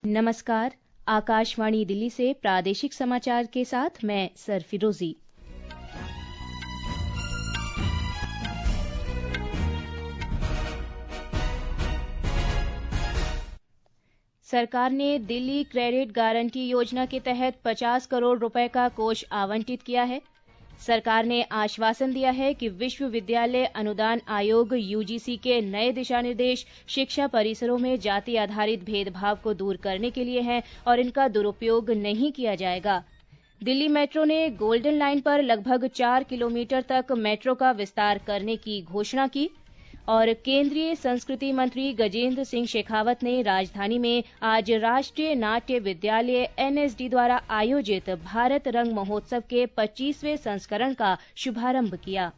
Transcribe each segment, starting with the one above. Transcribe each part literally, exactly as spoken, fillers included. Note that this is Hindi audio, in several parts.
नमस्कार, आकाशवाणी दिल्ली से प्रादेशिक समाचार के साथ मैं सरफिरोजी। सरकार ने दिल्ली क्रेडिट गारंटी योजना के तहत पचास करोड़ रुपए का कोष आवंटित किया है। सरकार ने आश्वासन दिया है कि विश्वविद्यालय अनुदान आयोग यूजीसी के नए दिशा निर्देश शिक्षा परिसरों में जाति आधारित भेदभाव को दूर करने के लिए हैं और इनका दुरुपयोग नहीं किया जाएगा। दिल्ली मेट्रो ने गोल्डन लाइन पर लगभग चार किलोमीटर तक मेट्रो का विस्तार करने की घोषणा की और केंद्रीय संस्कृति मंत्री गजेंद्र सिंह शेखावत ने राजधानी में आज राष्ट्रीय नाट्य विद्यालय एनएसडी द्वारा आयोजित भारत रंग महोत्सव के पच्चीसवें संस्करण का शुभारंभ किया।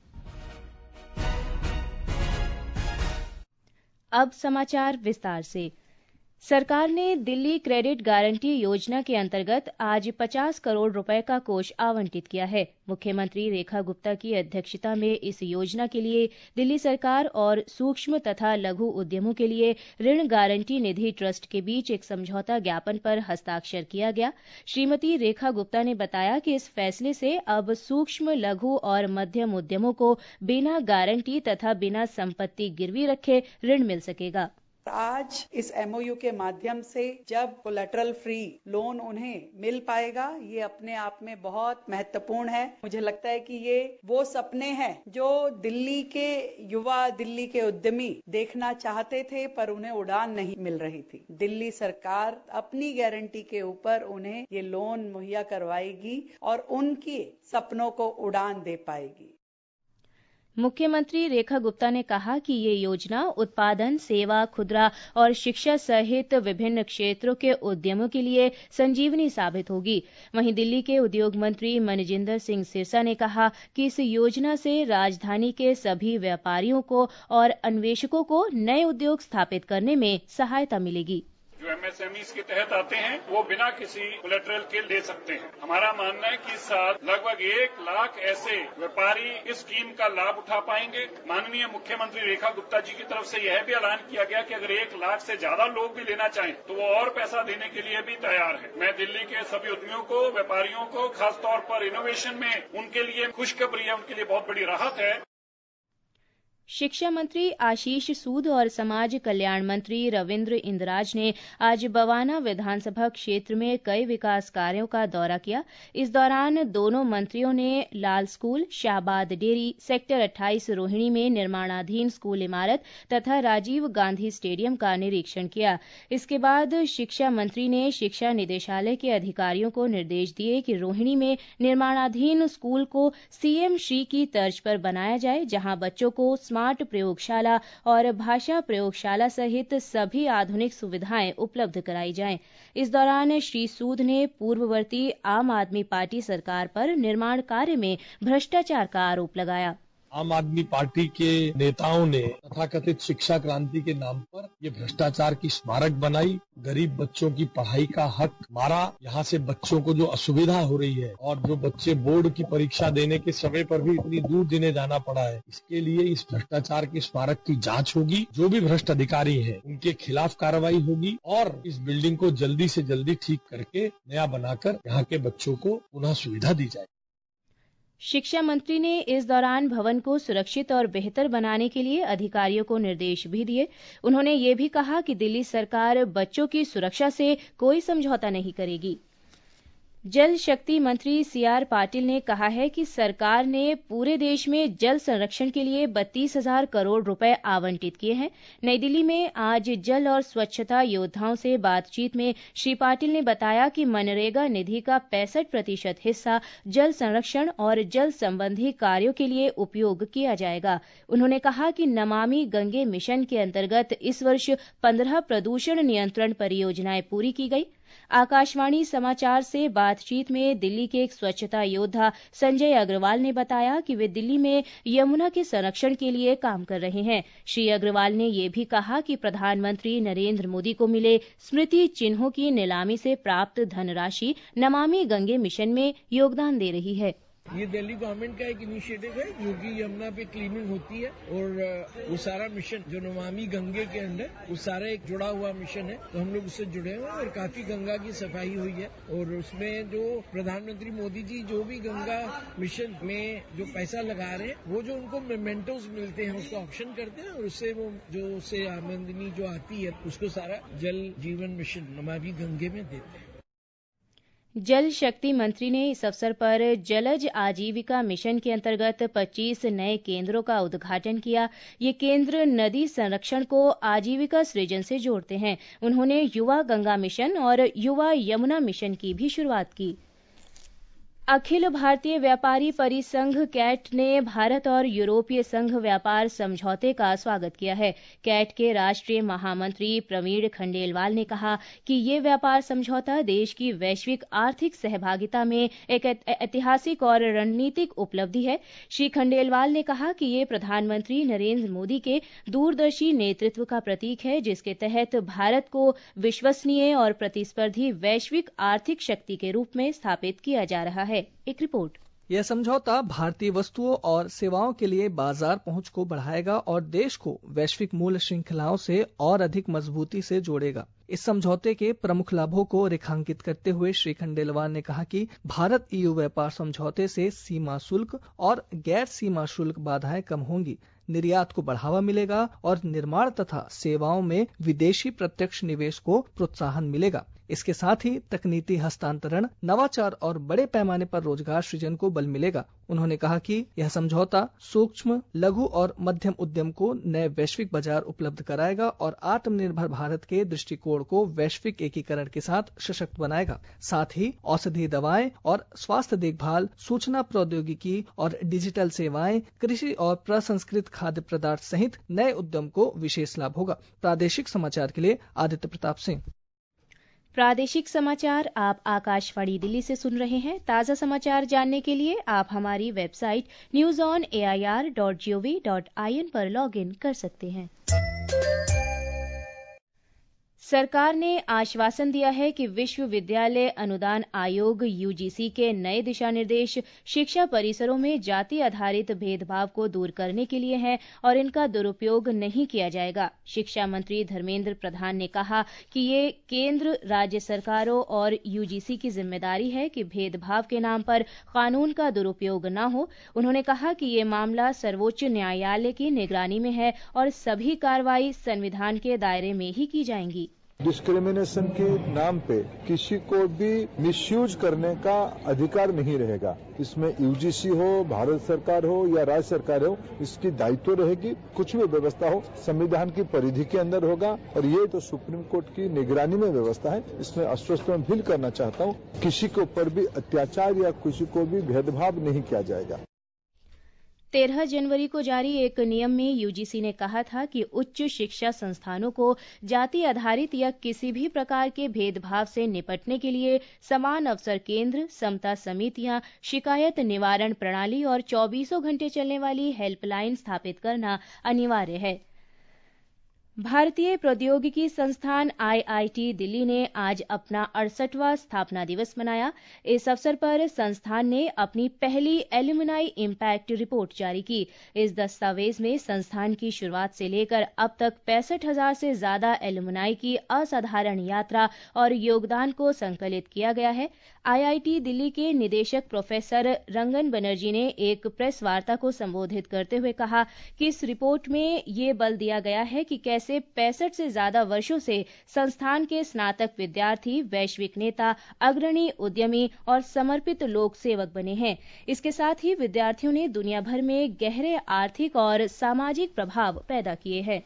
अब समाचार विस्तार से। सरकार ने दिल्ली क्रेडिट गारंटी योजना के अंतर्गत आज पचास करोड़ रुपए का कोष आवंटित किया है। मुख्यमंत्री रेखा गुप्ता की अध्यक्षता में इस योजना के लिए दिल्ली सरकार और सूक्ष्म तथा लघु उद्यमों के लिए ऋण गारंटी निधि ट्रस्ट के बीच एक समझौता ज्ञापन पर हस्ताक्षर किया गया। श्रीमती रेखा गुप्ता ने बताया कि इस फैसले से अब सूक्ष्म, लघु और मध्यम उद्यमों को बिना गारंटी तथा बिना संपत्ति गिरवी रखे ऋण मिल सकेगा। आज इस एमओयू के माध्यम से जब कोलैटरल फ्री लोन उन्हें मिल पाएगा, ये अपने आप में बहुत महत्वपूर्ण है। मुझे लगता है कि ये वो सपने हैं जो दिल्ली के युवा, दिल्ली के उद्यमी देखना चाहते थे, पर उन्हें उड़ान नहीं मिल रही थी। दिल्ली सरकार अपनी गारंटी के ऊपर उन्हें ये लोन मुहैया करवाएगी और उनके सपनों को उड़ान दे पाएगी। मुख्यमंत्री रेखा गुप्ता ने कहा कि ये योजना उत्पादन, सेवा, खुदरा और शिक्षा सहित विभिन्न क्षेत्रों के उद्यमों के लिए संजीवनी साबित होगी। वहीं दिल्ली के उद्योग मंत्री मनजिंदर सिंह सिरसा ने कहा कि इस योजना से राजधानी के सभी व्यापारियों को और अन्वेषकों को नए उद्योग स्थापित करने में सहायता मिलेगी। जो एमएसएमईज के तहत आते हैं वो बिना किसी कोलैटरल के ले सकते हैं। हमारा मानना है कि इस साल लगभग एक लाख ऐसे व्यापारी इस स्कीम का लाभ उठा पाएंगे। माननीय मुख्यमंत्री रेखा गुप्ता जी की तरफ से यह भी ऐलान किया गया कि अगर एक लाख से ज्यादा लोग भी लेना चाहें तो वो और पैसा देने के लिए भी तैयार है। मैं दिल्ली के सभी उद्यमियों को, व्यापारियों को, खासतौर पर इनोवेशन में उनके लिए खुशखबरी है, उनके लिए बहुत बड़ी राहत है। शिक्षा मंत्री आशीष सूद और समाज कल्याण मंत्री रविंद्र इंद्राज ने आज बवाना विधानसभा क्षेत्र में कई विकास कार्यों का दौरा किया। इस दौरान दोनों मंत्रियों ने लाल स्कूल, शाहबाद डेयरी, सेक्टर अट्ठाईस रोहिणी में निर्माणाधीन स्कूल इमारत तथा राजीव गांधी स्टेडियम का निरीक्षण किया। इसके बाद शिक्षा मंत्री ने शिक्षा निदेशालय के अधिकारियों को निर्देश दिए कि रोहिणी में निर्माणाधीन स्कूल को सीएम श्री की तर्ज पर बनाया जाए, जहां बच्चों को स्मार्ट प्रयोगशाला और भाषा प्रयोगशाला सहित सभी आधुनिक सुविधाएं उपलब्ध कराई जाएं। इस दौरान श्री सूद ने पूर्ववर्ती आम आदमी पार्टी सरकार पर निर्माण कार्य में भ्रष्टाचार का आरोप लगाया। आम आदमी पार्टी के नेताओं ने तथाकथित शिक्षा क्रांति के नाम पर ये भ्रष्टाचार की स्मारक बनाई, गरीब बच्चों की पढ़ाई का हक मारा। यहाँ से बच्चों को जो असुविधा हो रही है और जो बच्चे बोर्ड की परीक्षा देने के समय पर भी इतनी दूर देने जाना पड़ा है, इसके लिए इस भ्रष्टाचार की स्मारक की जांच होगी। जो भी भ्रष्ट अधिकारी हैं उनके खिलाफ कार्रवाई होगी और इस बिल्डिंग को जल्दी से जल्दी ठीक करके नया बनाकर यहाँ के बच्चों को पुनः सुविधा दी जाए। शिक्षा मंत्री ने इस दौरान भवन को सुरक्षित और बेहतर बनाने के लिए अधिकारियों को निर्देश भी दिए। उन्होंने ये भी कहा कि दिल्ली सरकार बच्चों की सुरक्षा से कोई समझौता नहीं करेगी। जल शक्ति मंत्री सीआर पाटिल ने कहा है कि सरकार ने पूरे देश में जल संरक्षण के लिए बत्तीस हजार करोड़ रुपए आवंटित किए हैं। नई दिल्ली में आज जल और स्वच्छता योद्धाओं से बातचीत में श्री पाटिल ने बताया कि मनरेगा निधि का पैंसठ प्रतिशत हिस्सा जल संरक्षण और जल संबंधी कार्यों के लिए उपयोग किया जाएगा। उन्होंने कहा कि नमामि गंगे मिशन के अंतर्गत इस वर्ष पंद्रह प्रदूषण नियंत्रण परियोजनाएं पूरी की गई। आकाशवाणी समाचार से बातचीत में दिल्ली के एक स्वच्छता योद्धा संजय अग्रवाल ने बताया कि वे दिल्ली में यमुना के संरक्षण के लिए काम कर रहे हैं। श्री अग्रवाल ने ये भी कहा कि प्रधानमंत्री नरेंद्र मोदी को मिले स्मृति चिन्हों की नीलामी से प्राप्त धनराशि नमामि गंगे मिशन में योगदान दे रही है। ये दिल्ली गवर्नमेंट का एक इनिशिएटिव है जो कि यमुना पे क्लीनिंग होती है और वो सारा मिशन जो नमामि गंगे के अंदर वो सारा एक जुड़ा हुआ मिशन है, तो हम लोग उससे जुड़े हुए हैं और काफी गंगा की सफाई हुई है। और उसमें जो प्रधानमंत्री मोदी जी जो भी गंगा मिशन में जो पैसा लगा रहे हैं वो जो उनको मेमेंटोस मिलते हैं उसको ऑक्शन करते हैं और उससे वो जो उससे आमदनी जो आती है उसको सारा जल जीवन मिशन नमामि गंगे में देते हैं। जल शक्ति मंत्री ने इस अवसर पर जलज आजीविका मिशन के अंतर्गत पच्चीस नए केंद्रों का उद्घाटन किया। ये केंद्र नदी संरक्षण को आजीविका सृजन से जोड़ते हैं। उन्होंने युवा गंगा मिशन और युवा यमुना मिशन की भी शुरुआत की। अखिल भारतीय व्यापारी परिसंघ कैट ने भारत और यूरोपीय संघ व्यापार समझौते का स्वागत किया है। कैट के राष्ट्रीय महामंत्री प्रवीण खंडेलवाल ने कहा कि ये व्यापार समझौता देश की वैश्विक आर्थिक सहभागिता में एक ऐतिहासिक और रणनीतिक उपलब्धि है। श्री खंडेलवाल ने कहा कि ये प्रधानमंत्री नरेंद्र मोदी के दूरदर्शी नेतृत्व का प्रतीक है, जिसके तहत भारत को विश्वसनीय और प्रतिस्पर्धी वैश्विक आर्थिक शक्ति के रूप में स्थापित किया जा रहा है। एक रिपोर्ट। यह समझौता भारतीय वस्तुओं और सेवाओं के लिए बाजार पहुंच को बढ़ाएगा और देश को वैश्विक मूल्य श्रृंखलाओं से और अधिक मजबूती से जोड़ेगा। इस समझौते के प्रमुख लाभों को रेखांकित करते हुए श्री खंडेलवाल ने कहा कि भारत ईयू व्यापार समझौते से सीमा शुल्क और गैर सीमा शुल्क बाधाएं कम होंगी, निर्यात को बढ़ावा मिलेगा और निर्माण तथा सेवाओं में विदेशी प्रत्यक्ष निवेश को प्रोत्साहन मिलेगा। इसके साथ ही तकनीकी हस्तांतरण, नवाचार और बड़े पैमाने पर रोजगार सृजन को बल मिलेगा। उन्होंने कहा कि यह समझौता सूक्ष्म, लघु और मध्यम उद्यम को नए वैश्विक बाजार उपलब्ध कराएगा और आत्मनिर्भर भारत के दृष्टिकोण को वैश्विक एकीकरण के साथ सशक्त बनाएगा। साथ ही औषधीय दवाएं और स्वास्थ्य देखभाल, सूचना प्रौद्योगिकी और डिजिटल सेवाएं, कृषि और प्रसंस्कृत खाद्य पदार्थ सहित नए उद्यम को विशेष लाभ होगा। प्रादेशिक समाचार के लिए आदित्य प्रताप सिंह। प्रादेशिक समाचार आप आकाशवाणी दिल्ली से सुन रहे हैं। ताज़ा समाचार जानने के लिए आप हमारी website news on A I R dot G O V dot I N पर लॉग इन कर सकते हैं। सरकार ने आश्वासन दिया है कि विश्वविद्यालय अनुदान आयोग यू जी सी के नए दिशा निर्देश शिक्षा परिसरों में जाति आधारित भेदभाव को दूर करने के लिए हैं और इनका दुरुपयोग नहीं किया जाएगा। शिक्षा मंत्री धर्मेंद्र प्रधान ने कहा कि ये केंद्र, राज्य सरकारों और यू जी सी की जिम्मेदारी है कि भेदभाव के नाम पर कानून का दुरुपयोग न हो। उन्होंने कहा कि ये मामला सर्वोच्च न्यायालय की निगरानी में है और सभी कार्रवाई संविधान के दायरे में ही की जाएंगी। डिस्क्रिमिनेशन के नाम पे किसी को भी मिसयूज करने का अधिकार नहीं रहेगा। इसमें यू जी सी हो, भारत सरकार हो या राज्य सरकार हो, इसकी दायित्व रहेगी। कुछ भी व्यवस्था हो संविधान की परिधि के अंदर होगा और ये तो सुप्रीम कोर्ट की निगरानी में व्यवस्था है। इसमें आश्वस्त मैं फील करना चाहता हूँ, किसी के ऊपर भी अत्याचार या किसी को भी भेदभाव नहीं किया जाएगा। तेरह जनवरी को जारी एक नियम में यू जी सी ने कहा था कि उच्च शिक्षा संस्थानों को जाति आधारित या किसी भी प्रकार के भेदभाव से निपटने के लिए समान अवसर केंद्र, समता समितियां, शिकायत निवारण प्रणाली और चौबीसों घंटे चलने वाली हेल्पलाइन स्थापित करना अनिवार्य है। भारतीय प्रौद्योगिकी संस्थान आई आई टी दिल्ली ने आज अपना अड़सठवां स्थापना दिवस मनाया। इस अवसर पर संस्थान ने अपनी पहली एल्यूमिनाई इम्पैक्ट रिपोर्ट जारी की। इस दस्तावेज में संस्थान की शुरुआत से लेकर अब तक पैंसठ हजार से ज्यादा एल्यूमिनाई की असाधारण यात्रा और योगदान को संकलित किया गया है। आई आई टी दिल्ली के निदेशक प्रोफेसर रंगन बनर्जी ने एक प्रेस वार्ता को संबोधित करते हुए कहा कि इस रिपोर्ट में ये बल दिया गया है कि कैसे से पैंसठ से ज्यादा वर्षों से संस्थान के स्नातक विद्यार्थी वैश्विक नेता, अग्रणी उद्यमी और समर्पित लोक सेवक बने हैं। इसके साथ ही विद्यार्थियों ने दुनिया भर में गहरे आर्थिक और सामाजिक प्रभाव पैदा किए हैं।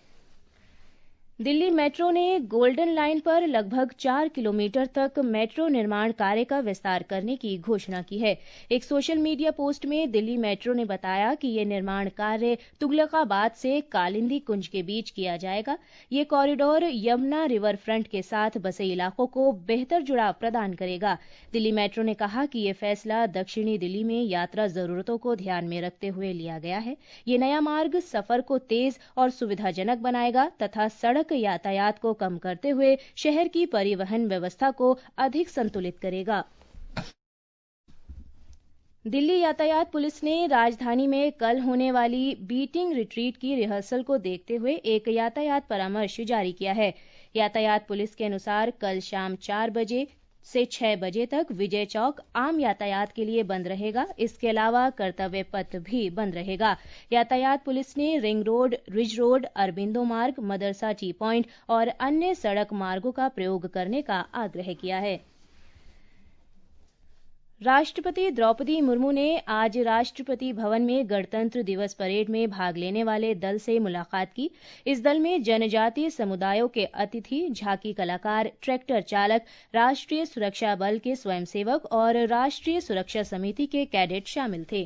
दिल्ली मेट्रो ने गोल्डन लाइन पर लगभग चार किलोमीटर तक मेट्रो निर्माण कार्य का विस्तार करने की घोषणा की है। एक सोशल मीडिया पोस्ट में दिल्ली मेट्रो ने बताया कि यह निर्माण कार्य तुगलकाबाद से कालिंदी कुंज के बीच किया जाएगा। ये कॉरिडोर यमुना रिवर फ्रंट के साथ बसे इलाकों को बेहतर जुड़ाव प्रदान करेगा। दिल्ली मेट्रो ने कहा कि यह फैसला दक्षिणी दिल्ली में यात्रा जरूरतों को ध्यान में रखते हुए लिया गया है। ये नया मार्ग सफर को तेज और सुविधाजनक बनाएगा तथा सड़क यातायात को कम करते हुए शहर की परिवहन व्यवस्था को अधिक संतुलित करेगा। दिल्ली यातायात पुलिस ने राजधानी में कल होने वाली बीटिंग रिट्रीट की रिहर्सल को देखते हुए एक यातायात परामर्श जारी किया है। यातायात पुलिस के अनुसार कल शाम चार बजे से छह बजे तक विजय चौक आम यातायात के लिए बंद रहेगा। इसके अलावा कर्तव्य पथ भी बंद रहेगा। यातायात पुलिस ने ring road, ridge road, Aurobindo मार्ग, मदरसा टी पॉइंट और अन्य सड़क मार्गों का प्रयोग करने का आग्रह किया है। राष्ट्रपति द्रौपदी मुर्मू ने आज राष्ट्रपति भवन में गणतंत्र दिवस परेड में भाग लेने वाले दल से मुलाकात की। इस दल में जनजातीय समुदायों के अतिथि, झांकी कलाकार, ट्रैक्टर चालक, राष्ट्रीय सुरक्षा बल के स्वयंसेवक और राष्ट्रीय सुरक्षा समिति के कैडेट शामिल थे।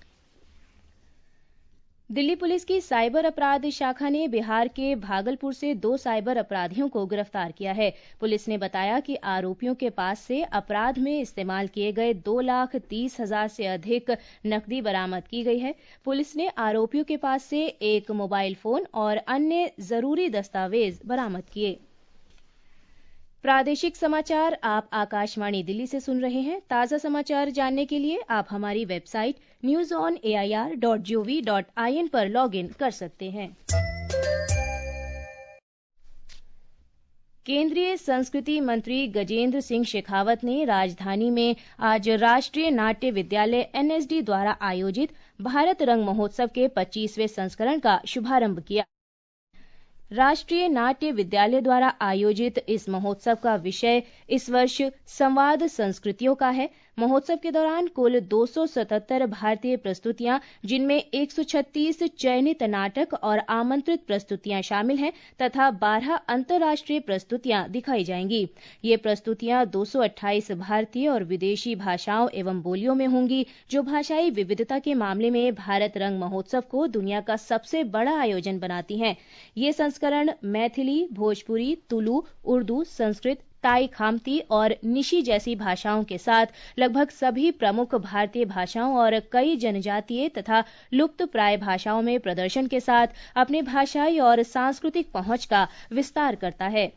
दिल्ली पुलिस की साइबर अपराध शाखा ने बिहार के भागलपुर से दो साइबर अपराधियों को गिरफ्तार किया है। पुलिस ने बताया कि आरोपियों के पास से अपराध में इस्तेमाल किए गए दो लाख तीस हजार से अधिक नकदी बरामद की गई है। पुलिस ने आरोपियों के पास से एक मोबाइल फोन और अन्य जरूरी दस्तावेज बरामद किए। प्रादेशिक समाचार आप आकाशवाणी दिल्ली से सुन रहे हैं। ताजा समाचार जानने के लिए आप हमारी website news on A I R dot G O V dot I N पर लॉग इन कर सकते हैं। केंद्रीय संस्कृति मंत्री गजेंद्र सिंह शेखावत ने राजधानी में आज राष्ट्रीय नाट्य विद्यालय एन एस डी द्वारा आयोजित भारत रंग महोत्सव के पच्चीसवें संस्करण का शुभारंभ किया। राष्ट्रीय नाट्य विद्यालय द्वारा आयोजित इस महोत्सव का विषय इस वर्ष संवाद संस्कृतियों का है। महोत्सव के दौरान कुल दो सौ सतहत्तर भारतीय प्रस्तुतियां, जिनमें एक सौ छत्तीस चयनित नाटक और आमंत्रित प्रस्तुतियां शामिल हैं तथा बारह अंतर्राष्ट्रीय प्रस्तुतियां दिखाई जाएंगी। ये प्रस्तुतियां दो सौ अट्ठाईस भारतीय और विदेशी भाषाओं एवं बोलियों में होंगी, जो भाषाई विविधता के मामले में भारत रंग महोत्सव को दुनिया का सबसे बड़ा आयोजन बनाती हैं। ये संस्करण मैथिली, भोजपुरी, तुलु, उर्दू, संस्कृत, टाई खामती और निशी जैसी भाषाओं के साथ लगभग सभी प्रमुख भारतीय भाषाओं और कई जनजातीय तथा लुप्त प्राय भाषाओं में प्रदर्शन के साथ अपने भाषाई और सांस्कृतिक पहुंच का विस्तार करता है।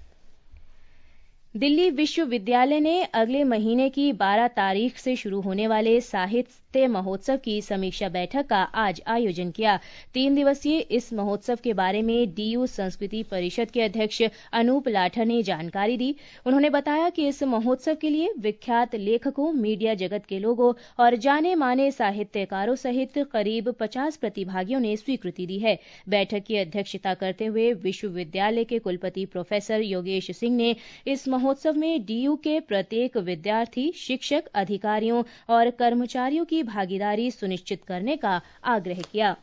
दिल्ली विश्वविद्यालय ने अगले महीने की बारह तारीख से शुरू होने वाले साहित्य महोत्सव की समीक्षा बैठक का आज आयोजन किया। तीन दिवसीय इस महोत्सव के बारे में डीयू संस्कृति परिषद के अध्यक्ष अनूप लाठर ने जानकारी दी। उन्होंने बताया कि इस महोत्सव के लिए विख्यात लेखकों, मीडिया जगत के लोगों और जाने माने साहित्यकारों सहित करीब पचास प्रतिभागियों ने स्वीकृति दी है। बैठक की अध्यक्षता करते हुए विश्वविद्यालय के कुलपति प्रोफेसर योगेश सिंह ने इस महोत्सव में डीयू के प्रत्येक विद्यार्थी, शिक्षक, अधिकारियों और कर्मचारियों की भागीदारी सुनिश्चित करने का आग्रह किया।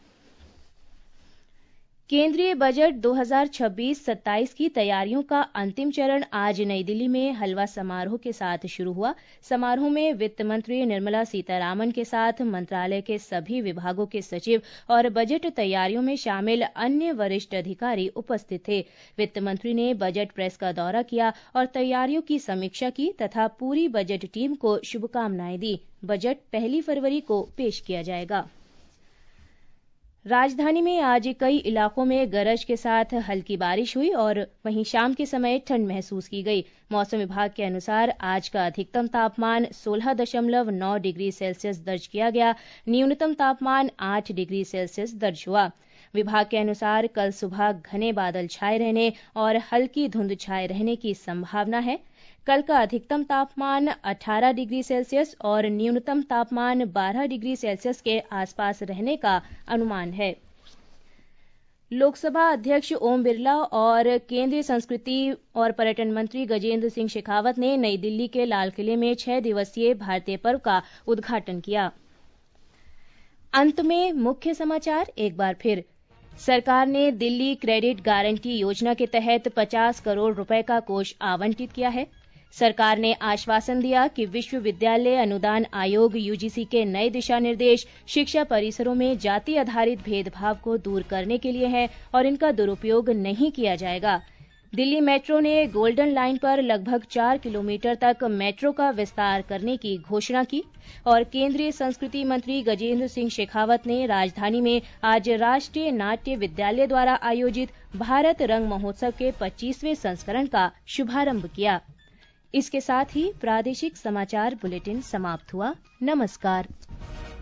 केंद्रीय बजट दो हज़ार छब्बीस सत्ताईस की तैयारियों का अंतिम चरण आज नई दिल्ली में हलवा समारोह के साथ शुरू हुआ। समारोह में वित्त मंत्री निर्मला सीतारामन के साथ मंत्रालय के सभी विभागों के सचिव और बजट तैयारियों में शामिल अन्य वरिष्ठ अधिकारी उपस्थित थे। वित्त मंत्री ने बजट प्रेस का दौरा किया और तैयारियों की समीक्षा की तथा पूरी बजट टीम को शुभकामनाएं दी। बजट पहली फरवरी को पेश किया जाएगा। राजधानी में आज कई इलाकों में गरज के साथ हल्की बारिश हुई और वहीं शाम के समय ठंड महसूस की गई। मौसम विभाग के अनुसार आज का अधिकतम तापमान सोलह दशमलव नौ डिग्री सेल्सियस दर्ज किया गया। न्यूनतम तापमान आठ डिग्री सेल्सियस दर्ज हुआ। विभाग के अनुसार कल सुबह घने बादल छाए रहने और हल्की धुंध छाए रहने की संभावना है। कल का अधिकतम तापमान अठारह डिग्री सेल्सियस और न्यूनतम तापमान बारह डिग्री सेल्सियस के आसपास रहने का अनुमान है। लोकसभा अध्यक्ष ओम बिरला और केंद्रीय संस्कृति और पर्यटन मंत्री गजेंद्र सिंह शेखावत ने नई दिल्ली के लाल किले में छह दिवसीय भारतीय पर्व का उद्घाटन किया। अंत में मुख्य समाचार एक बार फिर। सरकार ने दिल्ली क्रेडिट गारंटी योजना के तहत पचास करोड़ रुपए का कोष आवंटित किया है। सरकार ने आश्वासन दिया कि विश्वविद्यालय अनुदान आयोग यूजीसी के नए दिशा निर्देश शिक्षा परिसरों में जाति आधारित भेदभाव को दूर करने के लिए हैं और इनका दुरुपयोग नहीं किया जाएगा। दिल्ली मेट्रो ने गोल्डन लाइन पर लगभग चार किलोमीटर तक मेट्रो का विस्तार करने की घोषणा की और केंद्रीय संस्कृति मंत्री गजेंद्र सिंह शेखावत ने राजधानी में आज राष्ट्रीय नाट्य विद्यालय द्वारा आयोजित भारत रंग महोत्सव के पच्चीसवें संस्करण का शुभारंभ किया। इसके साथ ही प्रादेशिक समाचार बुलेटिन समाप्त हुआ। नमस्कार।